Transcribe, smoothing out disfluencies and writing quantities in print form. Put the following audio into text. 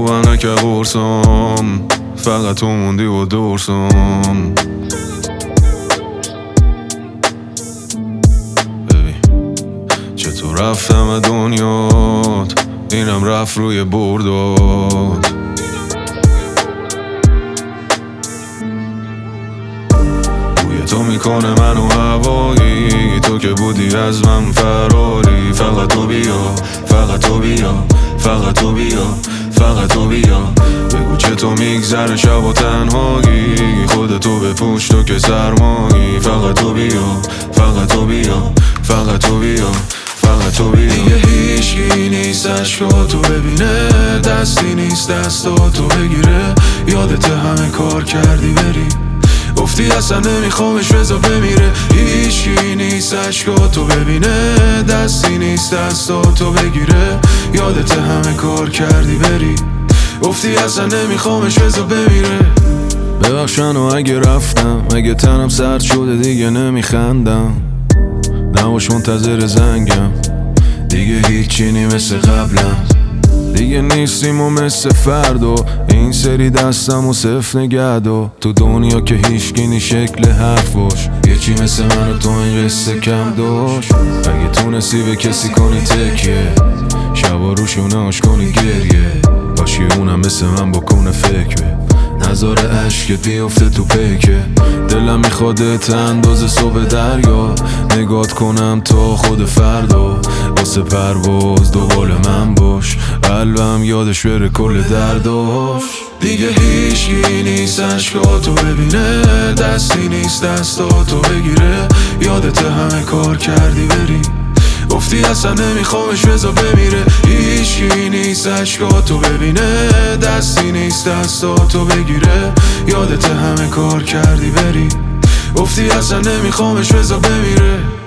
ونک قرصم فقط تو موندی و درسم. ببین چطور رفتم دنیات، اینم رفت روی بردات. بوی تو میکنه منو هوایی، تو که بودی از من فراری. فقط تو بیا، فقط تو بیا، فقط تو بیا، فقط تو بیا. بگو چطور میگذره شب و تنهایی، خودتو بپوش تو که سرمایی. فقط تو بیا، فقط تو بیا، فقط تو بیا، فقط تو بیا. دیگه هیچکی نیست عشقاتو ببینه، دستی نیست دستاتو بگیره. یادت همه کار کردی بری، گفتی اصلا نمیخوامش بذار بمیره. هیچکی نیست عشقاتو ببینه، دستی نیست دستاتو بگیره. یادت همه کار کردی بری، گفتی اصلا نمیخوامش بذار بمیره. ببخشن و اگه رفتم، اگه تنم سرد شده دیگه نمیخندم. نباش منتظر زنگم، دیگه هیچی نی مثل قبلم. دیگه نیستیم و مثل فردا، این سری دستم و صف نگهدار. تو دنیا که هیچکی نی شکل حرفاش، یه چی مثل من و تو این قصه کم داشت. اگه تونستی به کسی کنی تکیه، شبا روشوناش کنی گریه. کاش که اونم مثل من بکنه فکره، نذاره عشقت بیفته تو پیکه. دلم میخوادت اندازه صبح دریا، نگات کنم تا خود فردا. واسه پرواز دوبال من باش، قلبم یادش بره کل درداش. دیگه هیچکی نیست عشقاتو ببینه، دستی نیست دستاتو بگیره. یادت همه کار کردی بری، گفتی اصلا نمیخوامش بذار بمیره. هیچکی نیست عشقاتو ببینه، دستی نیست دستاتو بگیره. یادت همه کار کردی بری، گفتی اصلا نمیخوامش بذار بمیره.